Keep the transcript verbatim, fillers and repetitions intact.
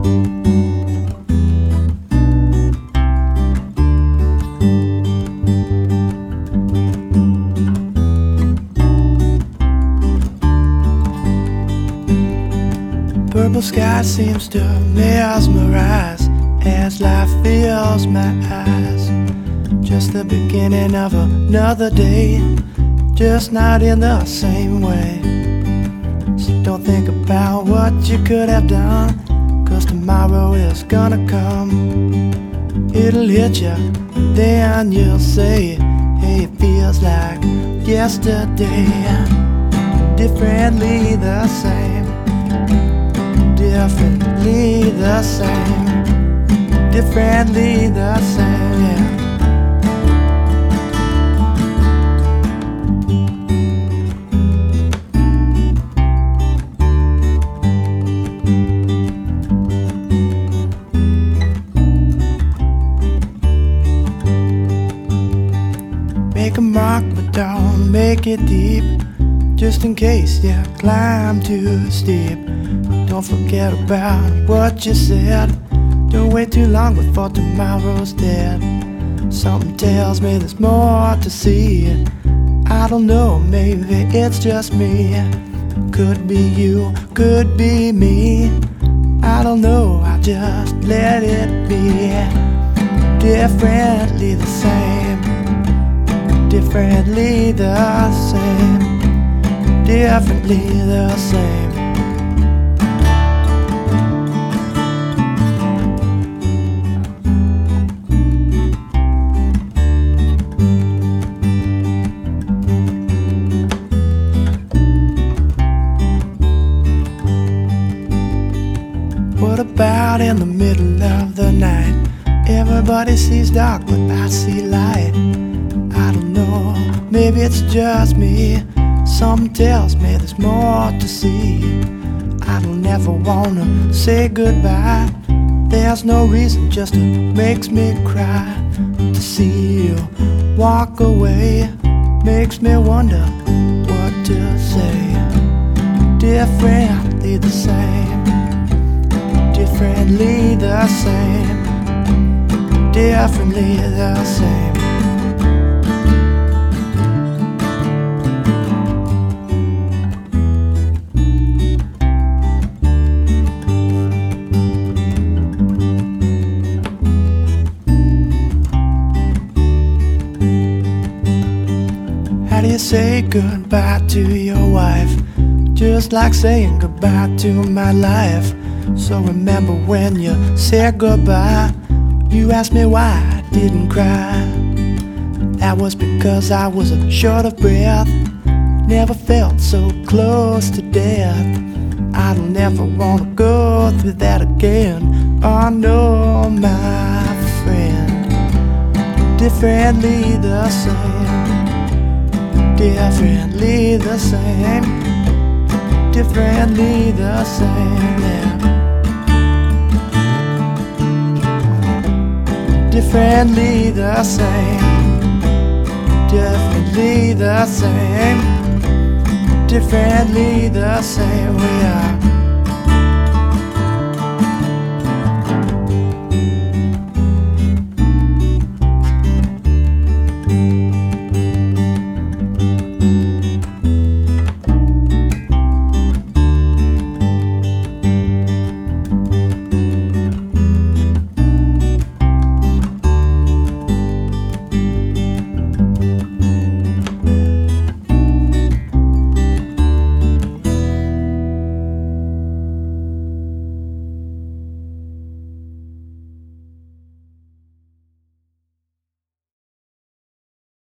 Purple sky seems to mesmerize as life fills my eyes. Just the beginning of another day, just not in the same way. So don't think about what you could have done, 'cause tomorrow is gonna come. It'll hit you, and then you'll say, hey, it feels like yesterday. Differently the same, differently the same, differently the same, yeah. Make a mark, but don't make it deep, just in case you climb too steep. Don't forget about what you said. Don't wait too long before tomorrow's dead. Something tells me there's more to see. I don't know, maybe it's just me. Could be you, could be me. I don't know, I just let it be. Differently the same, differently the same, differently the same. What about in the middle of the night? Everybody sees dark, but I see light. I don't know, maybe it's just me. Something tells me there's more to see. I don't ever wanna say goodbye. There's no reason, just it makes me cry. To see you walk away makes me wonder what to say. Differently the same, differently the same, differently the same. How do you say goodbye to your wife? Just like saying goodbye to my life. So remember when you said goodbye, you asked me why I didn't cry. That was because I was short of breath. Never felt so close to death. I don't ever wanna go through that again. Oh no, my friend. Differently the same, differently the same, differently the same, yeah. Differently the same, differently the same, differently the same, we are.